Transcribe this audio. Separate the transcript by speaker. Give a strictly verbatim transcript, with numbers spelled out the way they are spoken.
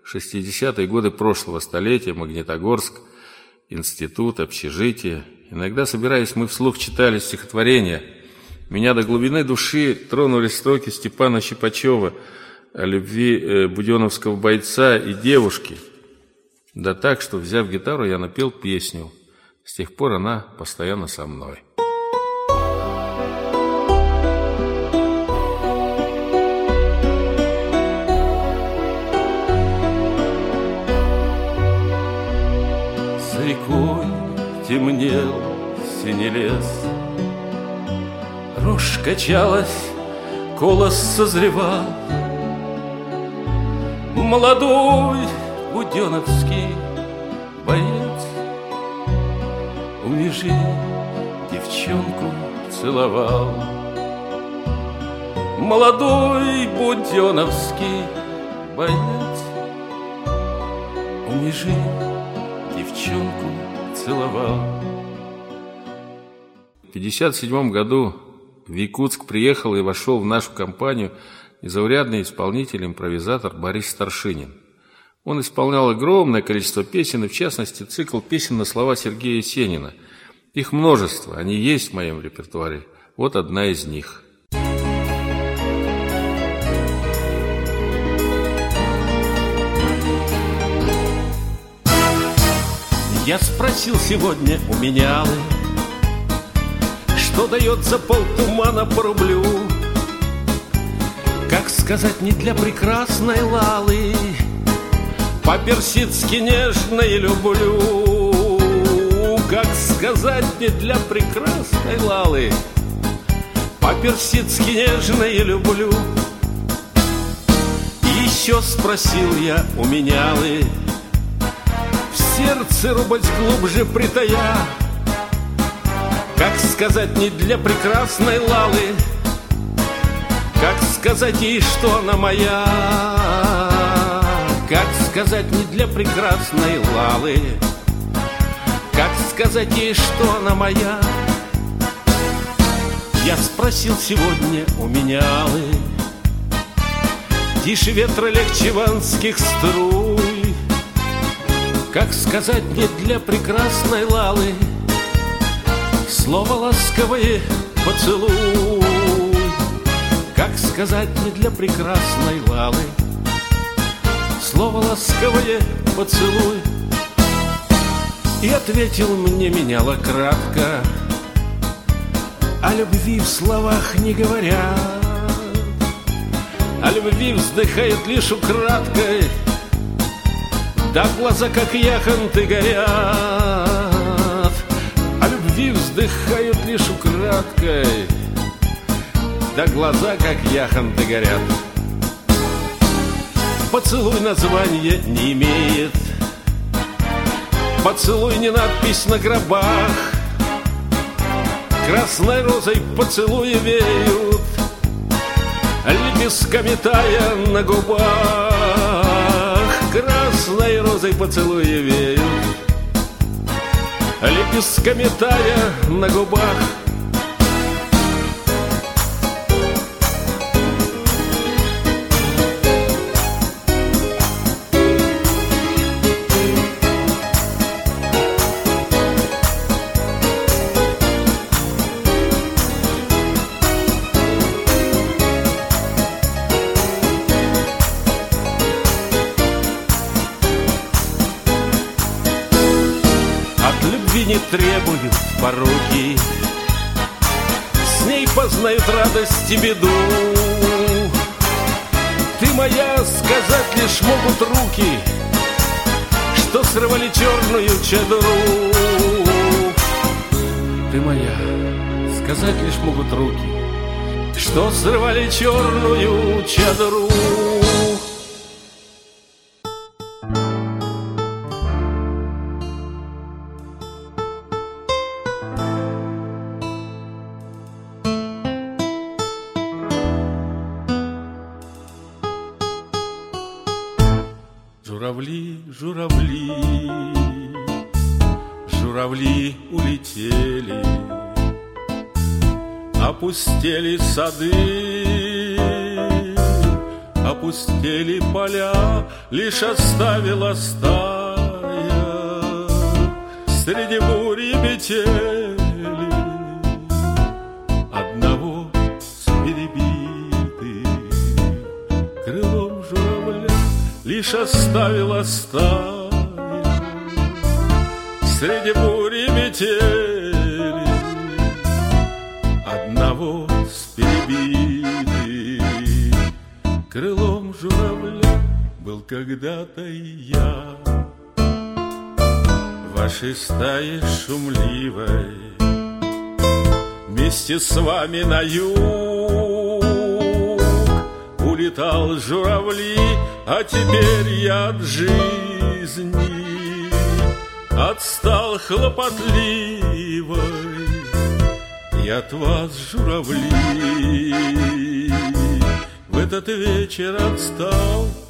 Speaker 1: шестидесятые годы прошлого столетия, Магнитогорск, институт, общежитие. Иногда, собираясь, мы вслух читали стихотворения. Меня до глубины души тронули строки Степана Щипачева о любви буденовского бойца и девушки. Да так, что, взяв гитару, я напел песню. С тех пор она постоянно со мной.
Speaker 2: За рекой темнел синий лес, рожь качалась, колос созревал. Молодой буденовский боец у межи девчонку целовал. Молодой буденовский боец у межи девчонку целовал.
Speaker 1: В пятьдесят седьмом году в Якутск приехал и вошел в нашу компанию незаурядный исполнитель-импровизатор Борис Старшинин. Он исполнял огромное количество песен, и в частности цикл песен на слова Сергея Есенина. Их множество, они есть в моем репертуаре. Вот одна из них.
Speaker 2: Я спросил сегодня у менялы, что дает за полтумана по рублю. Как сказать, не для прекрасной Лалы, по-персидски нежно и люблю. Как сказать, не для прекрасной Лалы, по-персидски нежно и люблю. И еще спросил я у менялы, в сердце робость глубже притая, как сказать, не для прекрасной Лалы, как сказать ей, что она моя. Как сказать, не для прекрасной Лалы, как сказать ей, что она моя. Я спросил сегодня у менялы, тише ветра, легче ванских струй, как сказать, не для прекрасной Лалы слово ласковое поцелуй. Как сказать, не для прекрасной Лалы слово ласковое поцелуй. И ответил мне меняла кратко, о любви в словах не говорят, о любви вздыхает лишь украдкой, да глаза, как яхонты, горят. О любви вздыхают лишь украдкой, да глаза, как яхонты, горят. Поцелуй названия не имеет, поцелуй не надпись на гробах, красной розой поцелуи веют, лепестками тая на губах. Красной розой поцелуи веют, лепестками тая на губах. Не требуют поруки, с ней познают радость и беду. Ты моя, сказать лишь могут руки, что срывали черную чадру. Ты моя, сказать лишь могут руки, что срывали черную чадру. Журавли, журавли, журавли улетели, опустели сады, опустели поля, лишь оставила стая среди бури метели одного с перебитым крылом журавля. Лишь оставила стая среди бури метели одного с перебитым крылом журавля. Был когда-то и я в вашей стае шумливой, вместе с вами на юг улетал журавли, а теперь я от жизни отстал хлопотливой, и от вас, журавли, в этот вечер отстал.